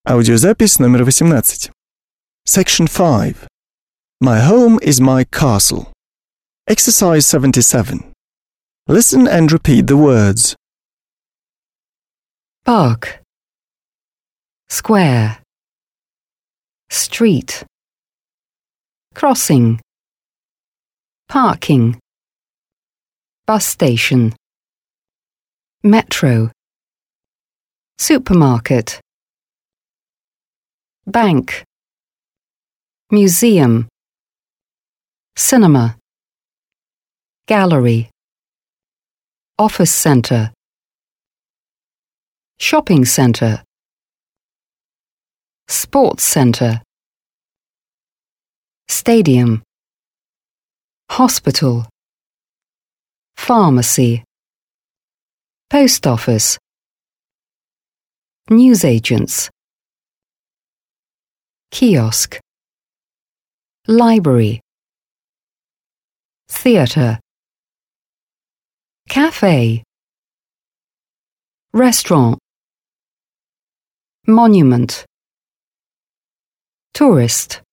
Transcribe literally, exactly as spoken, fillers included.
Аудиозапись номер восемнадцать. Section five. My home is my castle. Exercise seventy-seven. Listen and repeat the words. Park, square, street, crossing, parking, bus station, metro, supermarket, bank, museum, cinema, gallery, office centre, shopping centre, sports centre, stadium, hospital, pharmacy, post office, newsagents, kiosk, library, theatre, cafe, restaurant, monument, tourist.